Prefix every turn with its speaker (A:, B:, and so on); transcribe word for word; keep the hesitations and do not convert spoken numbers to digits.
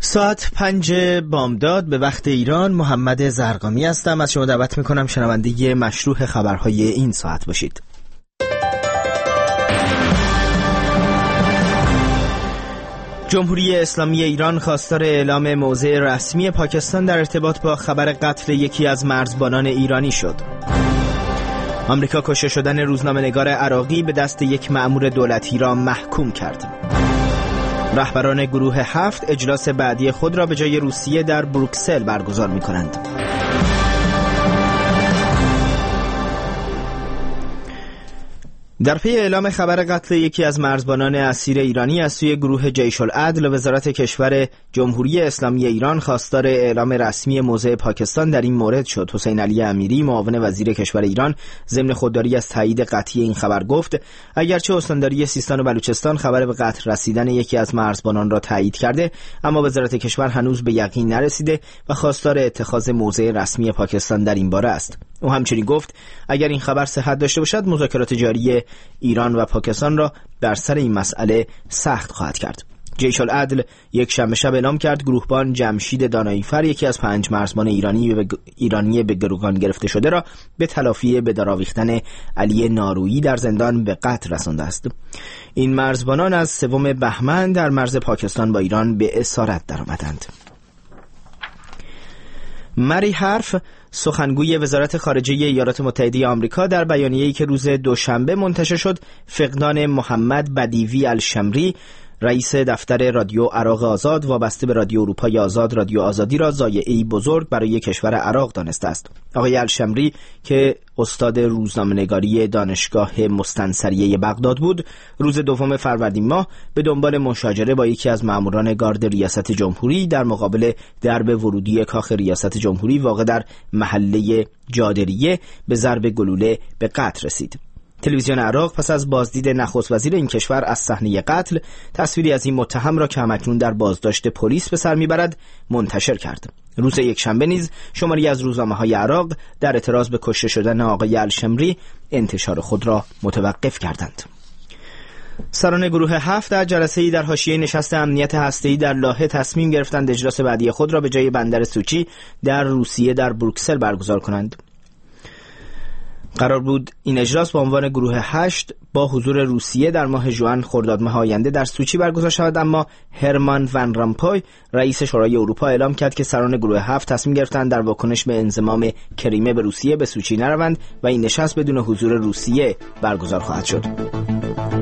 A: ساعت پنج بامداد به وقت ایران. محمد زرقامی هستم. از شما دعوت میکنم شنونده مشروع خبرهای این ساعت باشید. جمهوری اسلامی ایران خواستار اعلام موضع رسمی پاکستان در ارتباط با خبر قتل یکی از مرزبانان ایرانی شد. آمریکا کشته شدن روزنامه‌نگار عراقی به دست یک مأمور دولتی را محکوم کرد. رهبران گروه هفت اجلاس بعدی خود را به جای روسیه در بروکسل برگزار می‌کنند. در پی اعلام خبر قتل یکی از مرزبانان اسیر ایرانی از سوی گروه جیش العدل، وزارت کشور جمهوری اسلامی ایران خواستار اعلام رسمی موضع پاکستان در این مورد شد. حسین علی امیری، معاون وزیر کشور ایران، ضمن خودداری از تایید قطعی این خبر گفت اگرچه استانداری سیستان و بلوچستان خبر به قتل رسیدن یکی از مرزبانان را تایید کرده، اما وزارت کشور هنوز به یقین نرسیده و خواستار اتخاذ موضع رسمی پاکستان در این باره است. او همچنین گفت اگر این خبر صحت داشته باشد، مذاکرات جاری ایران و پاکستان را در سر این مسئله سخت خواهد کرد. جیش العدل یک شنبه شب اعلام کرد گروهبان جمشید داناییفر، یکی از پنج مرزبان ایرانی به ایرانی به گروگان گرفته شده را به تلافی به دار آویختن علی نارویی در زندان به قتل رسانده است. این مرزبانان از سوم بهمن در مرز پاکستان با ایران به اسارت درآمدند. مری حرف، سخنگوی وزارت خارجه ایالات متحده آمریکا، در بیانیه‌ای که روز دوشنبه منتشر شد، فقدان محمد بدیوی الشمری، رئیس دفتر رادیو عراق آزاد وابسته به رادیو اروپای آزاد رادیو آزادی را ضایعه‌ای بزرگ برای کشور عراق دانسته است. آقای الشمری که استاد روزنامه‌نگاری دانشگاه مستنصریه بغداد بود، روز دوم فروردین ماه به دنبال مشاجره با یکی از ماموران گارد ریاست جمهوری در مقابل درب ورودی کاخ ریاست جمهوری واقع در محله جادریه به ضرب گلوله به قتل رسید. تلویزیون عراق پس از بازدید نخست وزیر این کشور از صحنه قتل، تصویری از این متهم را که همکنون در بازداشت پلیس به سر میبرد منتشر کرد. روز یکشنبه نیز شماری از روزنامه‌های عراق در اعتراض به کشته شدن آقای الشمری انتشار خود را متوقف کردند. سران گروه هفت در جلسه‌ای در حاشیه نشست امنیت هسته‌ای در لاهه تصمیم گرفتند اجلاس بعدی خود را به جای بندر سوچی در روسیه در بروکسل برگزار کنند. قرار بود این اجلاس با عنوان گروه هشت با حضور روسیه در ماه ژوئن خرداد ماه آینده در سوچی برگزار شود، اما هرمان ون رامپوی رئیس شورای اروپا اعلام کرد که سران گروه هفت تصمیم گرفتند در واکنش به انضمام کریمه به روسیه به سوچی نروند و این نشست بدون حضور روسیه برگزار خواهد شد.